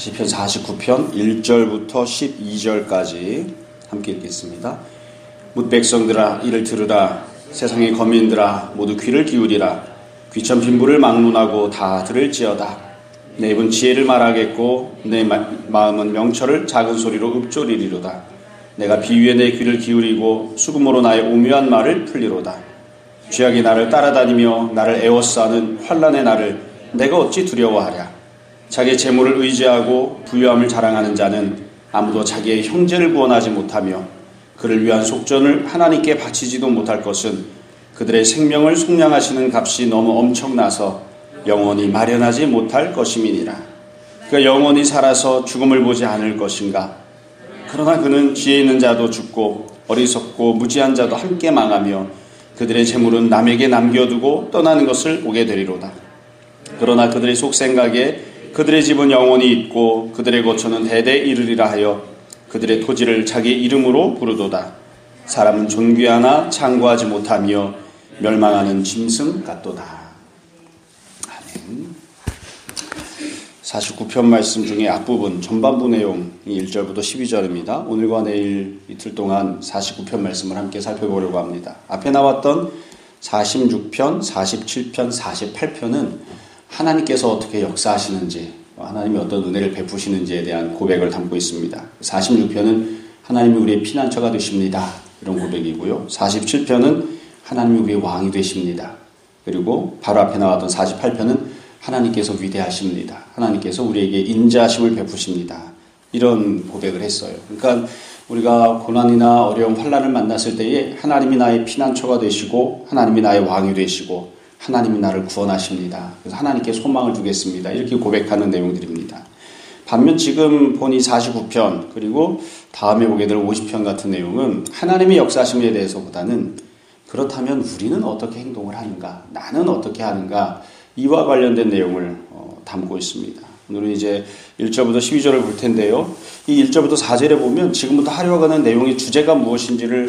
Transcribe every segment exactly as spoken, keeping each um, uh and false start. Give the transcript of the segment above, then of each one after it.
시편 사십구 편 일 절부터 십이 절까지 함께 읽겠습니다. 뭇 백성들아 이를 들으라. 세상의 거민들아 모두 귀를 기울이라. 귀천 빈부를 막론하고 다 들을지어다. 내 입은 지혜를 말하겠고 내 마, 마음은 명철을 작은 소리로 읊조리리로다. 내가 비위에 내 귀를 기울이고 수금으로 나의 오묘한 말을 풀리로다. 죄악이 나를 따라다니며 나를 에워싸는 환난의 나를 내가 어찌 두려워하랴. 자기의 재물을 의지하고 부유함을 자랑하는 자는 아무도 자기의 형제를 구원하지 못하며 그를 위한 속전을 하나님께 바치지도 못할 것은 그들의 생명을 속량하시는 값이 너무 엄청나서 영원히 마련하지 못할 것임이니라. 그가 영원히 살아서 죽음을 보지 않을 것인가. 그러나 그는 지혜 있는 자도 죽고 어리석고 무지한 자도 함께 망하며 그들의 재물은 남에게 남겨두고 떠나는 것을 보게 되리로다. 그러나 그들의 속생각에 그들의 집은 영원히 있고 그들의 거처는 대대 이르리라 하여 그들의 토지를 자기 이름으로 부르도다. 사람은 존귀하나 창고하지 못하며 멸망하는 짐승 같도다. 아멘. 사십구 편 말씀 중에 앞부분 전반부 내용이 일 절부터 십이 절입니다. 오늘과 내일 이틀 동안 사십구 편 말씀을 함께 살펴보려고 합니다. 앞에 나왔던 사십육 편, 사십칠 편, 사십팔 편은 하나님께서 어떻게 역사하시는지, 하나님이 어떤 은혜를 베푸시는지에 대한 고백을 담고 있습니다. 사십육 편은 하나님이 우리의 피난처가 되십니다. 이런 고백이고요. 사십칠 편은 하나님이 우리의 왕이 되십니다. 그리고 바로 앞에 나왔던 사십팔 편은 하나님께서 위대하십니다. 하나님께서 우리에게 인자하심을 베푸십니다. 이런 고백을 했어요. 그러니까 우리가 고난이나 어려운 환난을 만났을 때에 하나님이 나의 피난처가 되시고 하나님이 나의 왕이 되시고 하나님이 나를 구원하십니다. 그래서 하나님께 소망을 두겠습니다. 이렇게 고백하는 내용들입니다. 반면 지금 본 이 사십구 편 그리고 다음에 보게 될 오십 편 같은 내용은 하나님의 역사심에 대해서보다는 그렇다면 우리는 어떻게 행동을 하는가, 나는 어떻게 하는가, 이와 관련된 내용을 어, 담고 있습니다. 오늘은 이제 일 절부터 십이 절을 볼 텐데요. 이 일 절부터 사 절에 보면 지금부터 하려고 하는 내용의 주제가 무엇인지를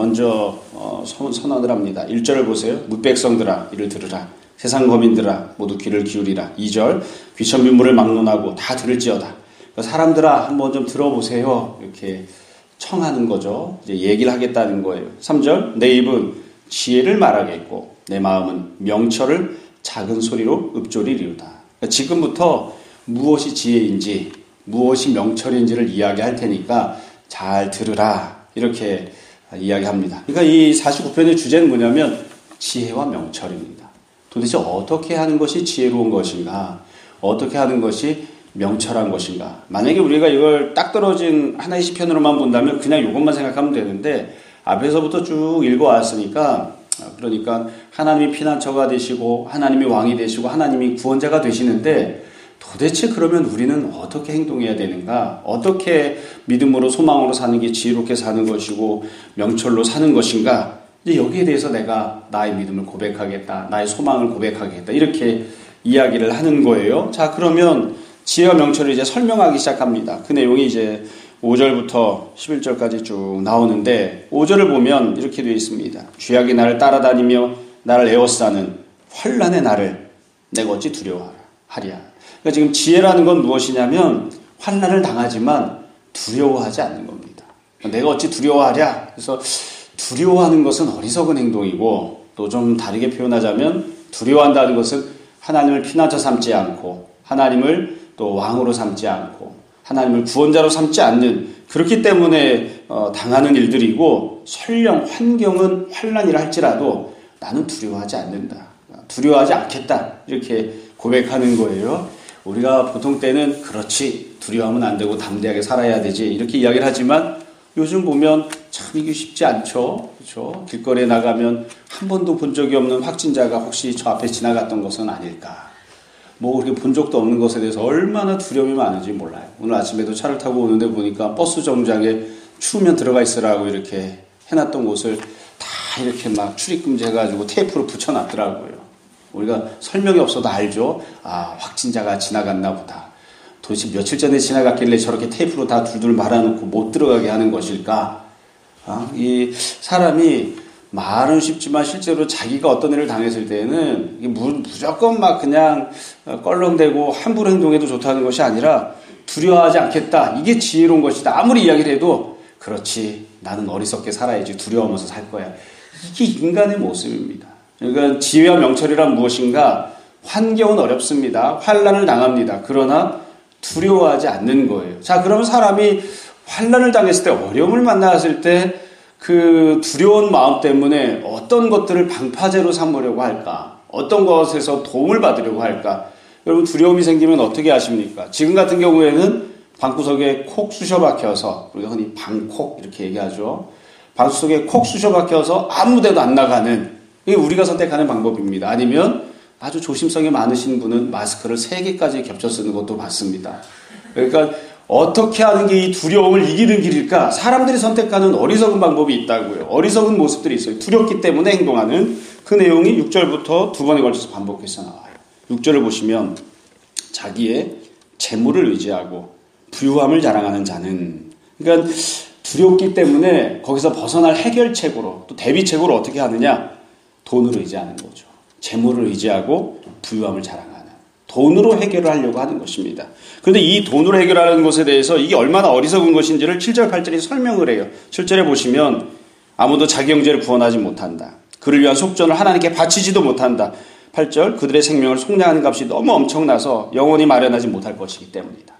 먼저 어, 선, 선언을 합니다. 일 절을 보세요. 뭇 백성들아 이를 들으라. 세상 거민들아 모두 귀를 기울이라. 이 절 귀천 빈부를 막론하고 다 들을지어다. 사람들아 한번 좀 들어보세요. 이렇게 청하는 거죠. 이제 얘기를 하겠다는 거예요. 삼 절 내 입은 지혜를 말하겠고 내 마음은 명철을 작은 소리로 읊조리리로다. 그러니까 지금부터 무엇이 지혜인지 무엇이 명철인지를 이야기할 테니까 잘 들으라. 이렇게 이야기합니다. 그러니까 이 사십구 편의 주제는 뭐냐면 지혜와 명철입니다. 도대체 어떻게 하는 것이 지혜로운 것인가? 어떻게 하는 것이 명철한 것인가? 만약에 우리가 이걸 딱 떨어진 하나의 시편으로만 본다면 그냥 이것만 생각하면 되는데 앞에서부터 쭉 읽어왔으니까 그러니까 하나님이 피난처가 되시고 하나님이 왕이 되시고 하나님이 구원자가 되시는데 도대체 그러면 우리는 어떻게 행동해야 되는가? 어떻게 믿음으로 소망으로 사는 게 지혜롭게 사는 것이고 명철로 사는 것인가? 이제 여기에 대해서 내가 나의 믿음을 고백하겠다. 나의 소망을 고백하겠다. 이렇게 이야기를 하는 거예요. 자, 그러면 지혜와 명철을 이제 설명하기 시작합니다. 그 내용이 이제 오 절부터 십일 절까지 쭉 나오는데 오 절을 보면 이렇게 되어 있습니다. 죄악이 나를 따라다니며 나를 에워싸는 환난의 나를 내가 어찌 두려워하랴. 그러니까 지금 지혜라는 건 무엇이냐면 환난을 당하지만 두려워하지 않는 겁니다. 내가 어찌 두려워하랴. 그래서 두려워하는 것은 어리석은 행동이고 또 좀 다르게 표현하자면 두려워한다는 것은 하나님을 피난처 삼지 않고 하나님을 또 왕으로 삼지 않고 하나님을 구원자로 삼지 않는 그렇기 때문에 어, 당하는 일들이고 설령 환경은 환난이라 할지라도 나는 두려워하지 않는다. 두려워하지 않겠다. 이렇게 고백하는 거예요. 우리가 보통 때는 그렇지 두려워하면 안 되고 담대하게 살아야 되지 이렇게 이야기를 하지만 요즘 보면 참 이게 쉽지 않죠. 그렇죠? 길거리에 나가면 한 번도 본 적이 없는 확진자가 혹시 저 앞에 지나갔던 것은 아닐까. 뭐 그렇게 본 적도 없는 것에 대해서 얼마나 두려움이 많은지 몰라요. 오늘 아침에도 차를 타고 오는데 보니까 버스 정류장에 추우면 들어가 있으라고 이렇게 해놨던 곳을 다 이렇게 막 출입금지 해가지고 테이프로 붙여놨더라고요. 우리가 설명이 없어도 알죠. 아, 확진자가 지나갔나 보다. 도대체 며칠 전에 지나갔길래 저렇게 테이프로 다 둘둘 말아놓고 못 들어가게 하는 것일까? 아, 이 사람이 말은 쉽지만 실제로 자기가 어떤 일을 당했을 때는 무조건 막 그냥 껄렁대고 함부로 행동해도 좋다는 것이 아니라 두려워하지 않겠다. 이게 지혜로운 것이다. 아무리 이야기를 해도 그렇지. 나는 어리석게 살아야지. 두려워하면서 살 거야. 이게 인간의 모습입니다. 그러니까 지혜와 명철이란 무엇인가? 환경은 어렵습니다. 환난을 당합니다. 그러나 두려워하지 않는 거예요. 자, 그러면 사람이 환난을 당했을 때, 어려움을 만났을 때 그 두려운 마음 때문에 어떤 것들을 방파제로 삼으려고 할까? 어떤 것에서 도움을 받으려고 할까? 여러분, 두려움이 생기면 어떻게 하십니까? 지금 같은 경우에는 방구석에 콕 쑤셔 박혀서, 우리가 흔히 방콕 이렇게 얘기하죠. 방구석에 콕 쑤셔 박혀서 아무 데도 안 나가는, 이게 우리가 선택하는 방법입니다. 아니면 아주 조심성이 많으신 분은 마스크를 세 개까지 겹쳐 쓰는 것도 봤습니다. 그러니까 어떻게 하는 게 이 두려움을 이기는 길일까? 사람들이 선택하는 어리석은 방법이 있다고요. 어리석은 모습들이 있어요. 두렵기 때문에 행동하는 그 내용이 육 절부터 두 번에 걸쳐서 반복해서 나와요. 육 절을 보시면 자기의 재물을 의지하고 부유함을 자랑하는 자는, 그러니까 두렵기 때문에 거기서 벗어날 해결책으로, 또 대비책으로 어떻게 하느냐? 돈을 의지하는 거죠. 재물을 의지하고 부유함을 자랑하는, 돈으로 해결을 하려고 하는 것입니다. 그런데 이 돈으로 해결하는 것에 대해서 이게 얼마나 어리석은 것인지를 칠 절, 팔 절이 설명을 해요. 칠 절에 보시면 아무도 자기 형제를 구원하지 못한다. 그를 위한 속전을 하나님께 바치지도 못한다. 팔 절, 그들의 생명을 속량하는 값이 너무 엄청나서 영원히 마련하지 못할 것이기 때문이다.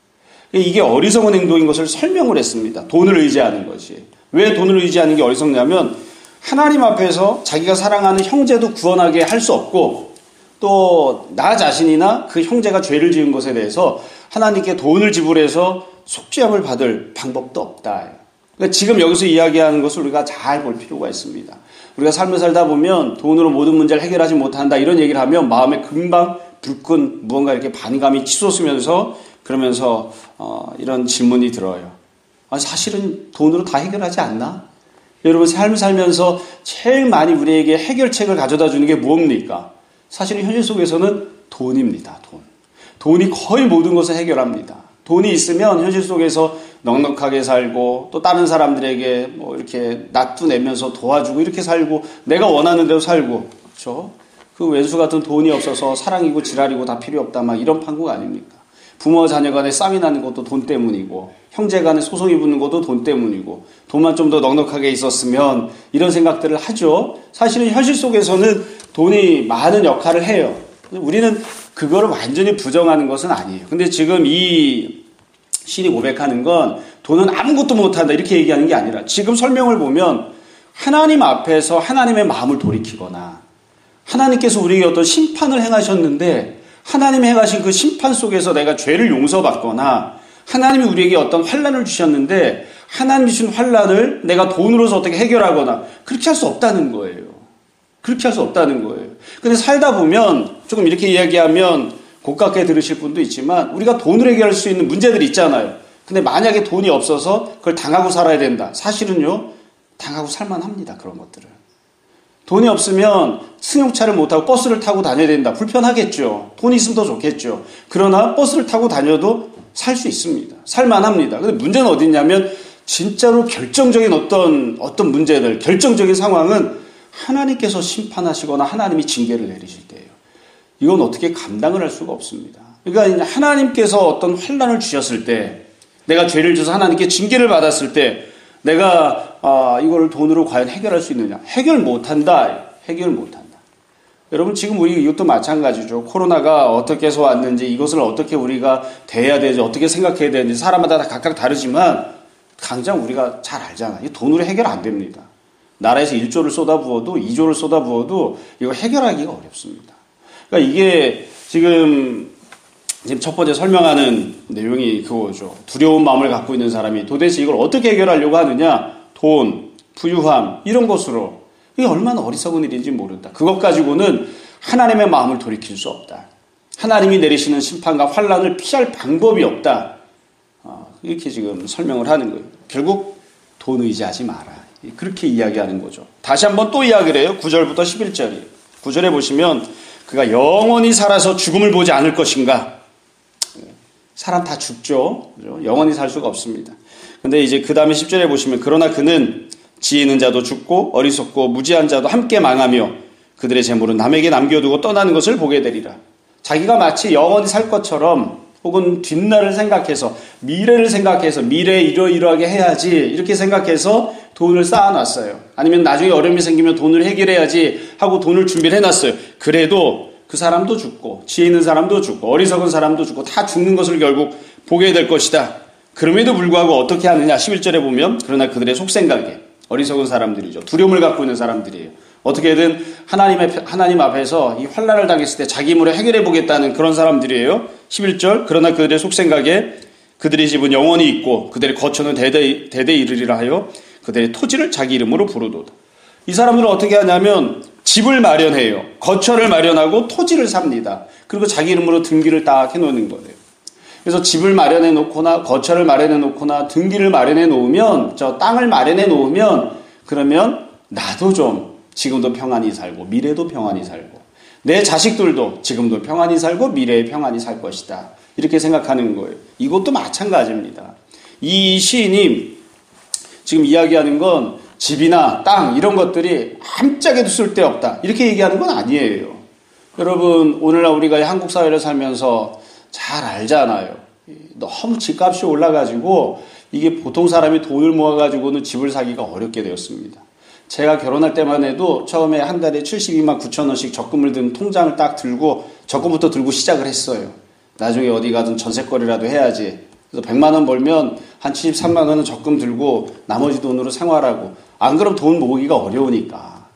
이게 어리석은 행동인 것을 설명을 했습니다. 돈을 의지하는 것이. 왜 돈을 의지하는 게 어리석냐면 하나님 앞에서 자기가 사랑하는 형제도 구원하게 할 수 없고, 또 나 자신이나 그 형제가 죄를 지은 것에 대해서 하나님께 돈을 지불해서 속죄함을 받을 방법도 없다. 그러니까 지금 여기서 이야기하는 것을 우리가 잘 볼 필요가 있습니다. 우리가 삶을 살다 보면 돈으로 모든 문제를 해결하지 못한다 이런 얘기를 하면 마음에 금방 불끈 무언가 이렇게 반감이 치솟으면서 그러면서 어, 이런 질문이 들어요. 아, 사실은 돈으로 다 해결하지 않나? 여러분, 삶을 살면서 제일 많이 우리에게 해결책을 가져다 주는 게 뭡니까? 사실은 현실 속에서는 돈입니다. 돈. 돈이 거의 모든 것을 해결합니다. 돈이 있으면 현실 속에서 넉넉하게 살고, 또 다른 사람들에게 뭐 이렇게 낫도 내면서 도와주고 이렇게 살고, 내가 원하는 대로 살고, 그렇죠? 그 왼수 같은 돈이 없어서 사랑이고 지랄이고 다 필요 없다, 막 이런 판국 아닙니까? 부모 자녀 간에 싸움이 나는 것도 돈 때문이고, 형제 간에 소송이 붙는 것도 돈 때문이고, 돈만 좀 더 넉넉하게 있었으면 이런 생각들을 하죠. 사실은 현실 속에서는 돈이 많은 역할을 해요. 우리는 그거를 완전히 부정하는 것은 아니에요. 근데 지금 이 신이 고백하는 건 돈은 아무것도 못한다 이렇게 얘기하는 게 아니라, 지금 설명을 보면 하나님 앞에서 하나님의 마음을 돌이키거나, 하나님께서 우리에게 어떤 심판을 행하셨는데 하나님이 행하신 그 심판 속에서 내가 죄를 용서받거나, 하나님이 우리에게 어떤 환난을 주셨는데 하나님이 주신 환난을 내가 돈으로서 어떻게 해결하거나, 그렇게 할 수 없다는 거예요. 그렇게 할 수 없다는 거예요. 근데 살다 보면 조금 이렇게 이야기하면 고깝게 들으실 분도 있지만, 우리가 돈으로 해결할 수 있는 문제들이 있잖아요. 근데 만약에 돈이 없어서 그걸 당하고 살아야 된다. 사실은요, 당하고 살만합니다. 그런 것들을. 돈이 없으면 승용차를 못 타고 버스를 타고 다녀야 된다. 불편하겠죠. 돈이 있으면 더 좋겠죠. 그러나 버스를 타고 다녀도 살 수 있습니다. 살만합니다. 근데 문제는 어디 있냐면, 진짜로 결정적인 어떤 어떤 문제들, 결정적인 상황은 하나님께서 심판하시거나 하나님이 징계를 내리실 때예요. 이건 어떻게 감당을 할 수가 없습니다. 그러니까 이제 하나님께서 어떤 환난을 주셨을 때, 내가 죄를 져서 하나님께 징계를 받았을 때, 내가 아, 이걸 돈으로 과연 해결할 수 있느냐? 해결 못한다. 해결 못한다. 여러분, 지금 우리 이것도 마찬가지죠. 코로나가 어떻게 해서 왔는지, 이것을 어떻게 우리가 대해야 되는지, 어떻게 생각해야 되는지 사람마다 다 각각 다르지만 당장 우리가 잘 알잖아. 이 돈으로 해결 안 됩니다. 나라에서 일 조를 쏟아부어도 이 조를 쏟아부어도 이거 해결하기가 어렵습니다. 그러니까 이게 지금 지금 첫 번째 설명하는 내용이 그거죠. 두려운 마음을 갖고 있는 사람이 도대체 이걸 어떻게 해결하려고 하느냐? 돈, 부유함 이런 것으로. 이게 얼마나 어리석은 일인지 모른다. 그것 가지고는 하나님의 마음을 돌이킬 수 없다. 하나님이 내리시는 심판과 환난을 피할 방법이 없다. 이렇게 지금 설명을 하는 거예요. 결국 돈 의지하지 마라. 그렇게 이야기하는 거죠. 다시 한번 또 이야기를 해요. 구 절부터 십일 절이에요. 구 절에 보시면 그가 영원히 살아서 죽음을 보지 않을 것인가. 사람 다 죽죠. 영원히 살 수가 없습니다. 근데 이제 그 다음에 십 절에 보시면, 그러나 그는 지혜 있는 자도 죽고 어리석고 무지한 자도 함께 망하며 그들의 재물은 남에게 남겨두고 떠나는 것을 보게 되리라. 자기가 마치 영원히 살 것처럼 혹은 뒷날을 생각해서 미래를 생각해서 미래에 이러이러하게 해야지 이렇게 생각해서 돈을 쌓아놨어요. 아니면 나중에 어려움이 생기면 돈을 해결해야지 하고 돈을 준비를 해놨어요. 그래도 그 사람도 죽고 지혜 있는 사람도 죽고 어리석은 사람도 죽고 다 죽는 것을 결국 보게 될 것이다. 그럼에도 불구하고 어떻게 하느냐. 십일 절에 보면 그러나 그들의 속생각에 어리석은 사람들이죠. 두려움을 갖고 있는 사람들이에요. 어떻게든 하나님의, 하나님 앞에서 이 환난을 당했을 때 자기 힘으로 해결해 보겠다는 그런 사람들이에요. 십일 절 그러나 그들의 속생각에 그들의 집은 영원히 있고 그들의 거처는 대대, 대대 이르리라 하여 그들의 토지를 자기 이름으로 부르도다. 이 사람들은 어떻게 하냐면 집을 마련해요. 거처를 마련하고 토지를 삽니다. 그리고 자기 이름으로 등기를 딱 해놓는 거예요. 그래서 집을 마련해 놓거나 거처를 마련해 놓거나 등기를 마련해 놓으면 저 땅을 마련해 놓으면 그러면 나도 좀 지금도 평안히 살고 미래도 평안히 살고 내 자식들도 지금도 평안히 살고 미래에 평안히 살 것이다. 이렇게 생각하는 거예요. 이것도 마찬가지입니다. 이 시인이 지금 이야기하는 건 집이나 땅 이런 것들이 아무짝에도 쓸데없다. 이렇게 얘기하는 건 아니에요. 여러분 오늘날 우리가 한국 사회를 살면서 잘 알잖아요. 너무 집값이 올라가지고 이게 보통 사람이 돈을 모아가지고는 집을 사기가 어렵게 되었습니다. 제가 결혼할 때만 해도 처음에 한 달에 칠십이만 구천 원씩 적금을 든 통장을 딱 들고 적금부터 들고 시작을 했어요. 나중에 어디 가든 전세거리라도 해야지. 그래서 백만 원 벌면 한 칠십삼만 원은 적금 들고 나머지 돈으로 생활하고 안 그러면 돈 모으기가 어려우니까.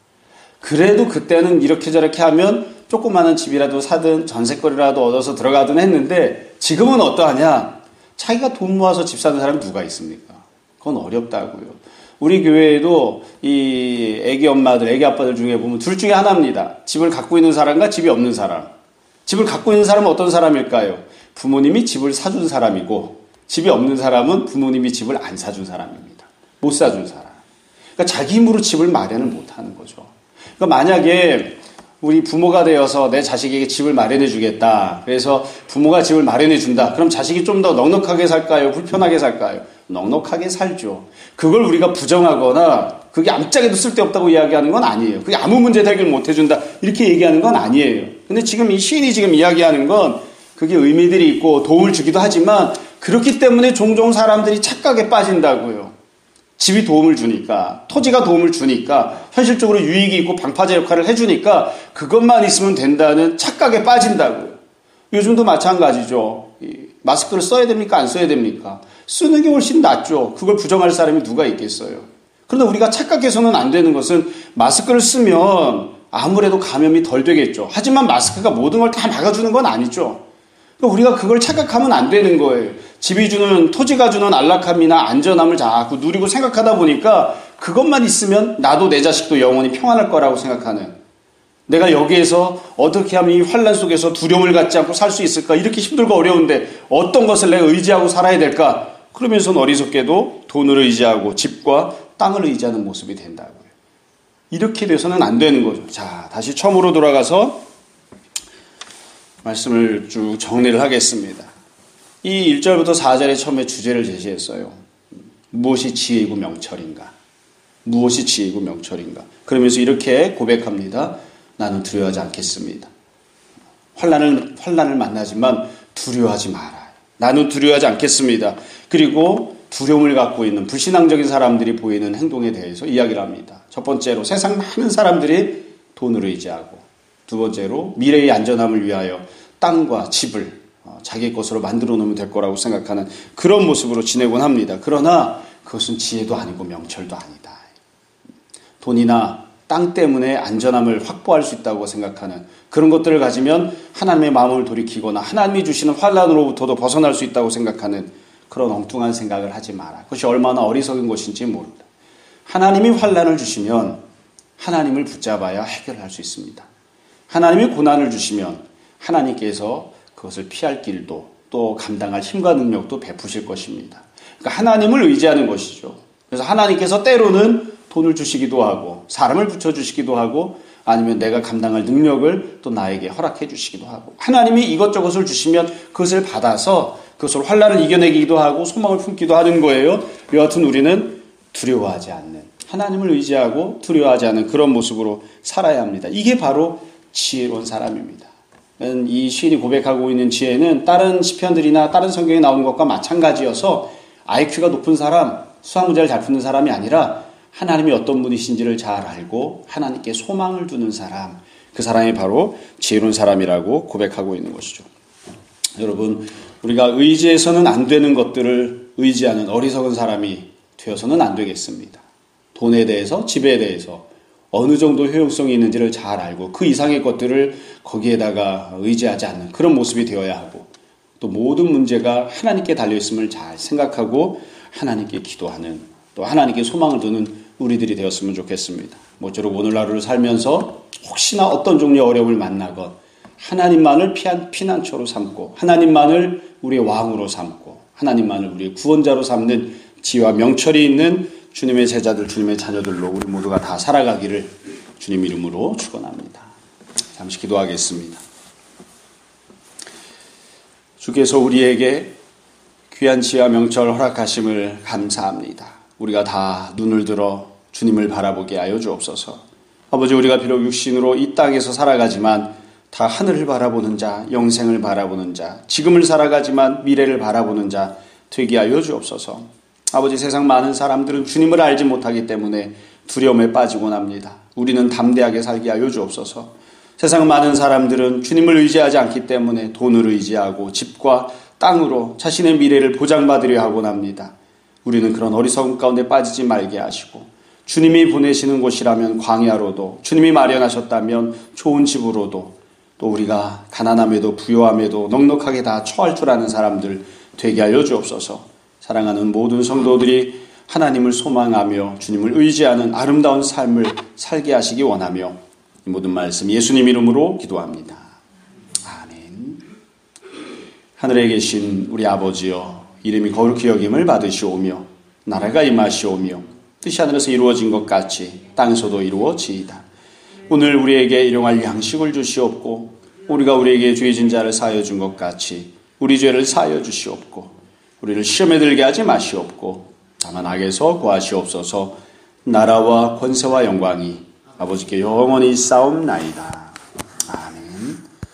그래도 그때는 이렇게 저렇게 하면 조그마한 집이라도 사든 전세거리라도 얻어서 들어가든 했는데 지금은 어떠하냐? 자기가 돈 모아서 집 사는 사람이 누가 있습니까? 그건 어렵다고요. 우리 교회에도 이 애기 엄마들, 애기 아빠들 중에 보면 둘 중에 하나입니다. 집을 갖고 있는 사람과 집이 없는 사람. 집을 갖고 있는 사람은 어떤 사람일까요? 부모님이 집을 사준 사람이고 집이 없는 사람은 부모님이 집을 안 사준 사람입니다. 못 사준 사람. 그러니까 자기 힘으로 집을 마련을 못하는 거죠. 그러니까 만약에 우리 부모가 되어서 내 자식에게 집을 마련해 주겠다. 그래서 부모가 집을 마련해 준다. 그럼 자식이 좀 더 넉넉하게 살까요? 불편하게 살까요? 넉넉하게 살죠. 그걸 우리가 부정하거나 그게 아무짝에도 쓸데없다고 이야기하는 건 아니에요. 그게 아무 문제 해결 못 해준다. 이렇게 얘기하는 건 아니에요. 근데 지금 이 시인이 지금 이야기하는 건 그게 의미들이 있고 도움을 주기도 하지만 그렇기 때문에 종종 사람들이 착각에 빠진다고요. 집이 도움을 주니까, 토지가 도움을 주니까, 현실적으로 유익이 있고 방파제 역할을 해주니까 그것만 있으면 된다는 착각에 빠진다고요. 요즘도 마찬가지죠. 마스크를 써야 됩니까? 안 써야 됩니까? 쓰는 게 훨씬 낫죠. 그걸 부정할 사람이 누가 있겠어요. 그런데 우리가 착각해서는 안 되는 것은 마스크를 쓰면 아무래도 감염이 덜 되겠죠. 하지만 마스크가 모든 걸 다 막아주는 건 아니죠. 그러니까 우리가 그걸 착각하면 안 되는 거예요. 집이 주는, 토지가 주는 안락함이나 안전함을 자꾸 누리고 생각하다 보니까 그것만 있으면 나도 내 자식도 영원히 평안할 거라고 생각하는, 내가 여기에서 어떻게 하면 이 환난 속에서 두려움을 갖지 않고 살 수 있을까? 이렇게 힘들고 어려운데 어떤 것을 내가 의지하고 살아야 될까? 그러면서는 어리석게도 돈을 의지하고 집과 땅을 의지하는 모습이 된다고요. 이렇게 돼서는 안 되는 거죠. 자, 다시 처음으로 돌아가서 말씀을 쭉 정리를 하겠습니다. 이 일 절부터 사 절에 처음에 주제를 제시했어요. 무엇이 지혜이고 명철인가? 무엇이 지혜이고 명철인가? 그러면서 이렇게 고백합니다. 나는 두려워하지 않겠습니다. 환난을, 환난을 만나지만 두려워하지 말아요. 나는 두려워하지 않겠습니다. 그리고 두려움을 갖고 있는 불신앙적인 사람들이 보이는 행동에 대해서 이야기를 합니다. 첫 번째로 세상 많은 사람들이 돈을 의지하고, 두 번째로 미래의 안전함을 위하여 땅과 집을 자기 것으로 만들어 놓으면 될 거라고 생각하는 그런 모습으로 지내곤 합니다. 그러나 그것은 지혜도 아니고 명철도 아니다. 돈이나 땅 때문에 안전함을 확보할 수 있다고 생각하는 그런 것들을 가지면 하나님의 마음을 돌이키거나 하나님이 주시는 환난으로부터도 벗어날 수 있다고 생각하는 그런 엉뚱한 생각을 하지 마라. 그것이 얼마나 어리석은 것인지 모른다. 하나님이 환난을 주시면 하나님을 붙잡아야 해결할 수 있습니다. 하나님이 고난을 주시면 하나님께서 그것을 피할 길도 또 감당할 힘과 능력도 베푸실 것입니다. 그러니까 하나님을 의지하는 것이죠. 그래서 하나님께서 때로는 돈을 주시기도 하고 사람을 붙여주시기도 하고 아니면 내가 감당할 능력을 또 나에게 허락해 주시기도 하고, 하나님이 이것저것을 주시면 그것을 받아서 그것을 환난을 이겨내기도 하고 소망을 품기도 하는 거예요. 여하튼 우리는 두려워하지 않는, 하나님을 의지하고 두려워하지 않는 그런 모습으로 살아야 합니다. 이게 바로 지혜로운 사람입니다. 이 시인이 고백하고 있는 지혜는 다른 시편들이나 다른 성경에 나오는 것과 마찬가지여서 아이큐가 높은 사람, 수학 문제를 잘 푸는 사람이 아니라 하나님이 어떤 분이신지를 잘 알고 하나님께 소망을 두는 사람, 그 사람이 바로 지혜로운 사람이라고 고백하고 있는 것이죠. 여러분, 우리가 의지해서는 안 되는 것들을 의지하는 어리석은 사람이 되어서는 안 되겠습니다. 돈에 대해서, 집에 대해서 어느 정도 효용성이 있는지를 잘 알고 그 이상의 것들을 거기에다가 의지하지 않는 그런 모습이 되어야 하고, 또 모든 문제가 하나님께 달려있음을 잘 생각하고 하나님께 기도하는, 또 하나님께 소망을 두는 우리들이 되었으면 좋겠습니다. 모쪼록 오늘 하루를 살면서 혹시나 어떤 종류의 어려움을 만나건 하나님만을 피한 피난처로 삼고 하나님만을 우리의 왕으로 삼고 하나님만을 우리의 구원자로 삼는 지혜와 명철이 있는 주님의 제자들, 주님의 자녀들로 우리 모두가 다 살아가기를 주님 이름으로 축원합니다. 잠시 기도하겠습니다. 주께서 우리에게 귀한 지혜와 명철 허락하심을 감사합니다. 우리가 다 눈을 들어 주님을 바라보게 하여 주옵소서. 아버지, 우리가 비록 육신으로 이 땅에서 살아가지만 다 하늘을 바라보는 자, 영생을 바라보는 자, 지금을 살아가지만 미래를 바라보는 자 되게 하여 주옵소서. 아버지, 세상 많은 사람들은 주님을 알지 못하기 때문에 두려움에 빠지곤 합니다. 우리는 담대하게 살게 하여 주옵소서. 세상 많은 사람들은 주님을 의지하지 않기 때문에 돈을 의지하고 집과 땅으로 자신의 미래를 보장받으려 하곤 합니다. 우리는 그런 어리석음 가운데 빠지지 말게 하시고, 주님이 보내시는 곳이라면 광야로도, 주님이 마련하셨다면 좋은 집으로도, 또 우리가 가난함에도 부요함에도 넉넉하게 다 처할 줄 아는 사람들 되게 하여 주옵소서. 사랑하는 모든 성도들이 하나님을 소망하며 주님을 의지하는 아름다운 삶을 살게 하시기 원하며 이 모든 말씀 예수님 이름으로 기도합니다. 아멘. 하늘에 계신 우리 아버지여, 이름이 거룩히 여김을 받으시오며 나라가 임하시오며 뜻이 하늘에서 이루어진 것 같이 땅에서도 이루어지이다. 오늘 우리에게 일용할 양식을 주시옵고 우리가 우리에게 죄 진 자를 사하여 준 것 같이 우리 죄를 사하여 주시옵고 우리를 시험에 들게 하지 마시옵고 다만 악에서 구하시옵소서. 나라와 권세와 영광이 아버지께 영원히 있사옵나이다.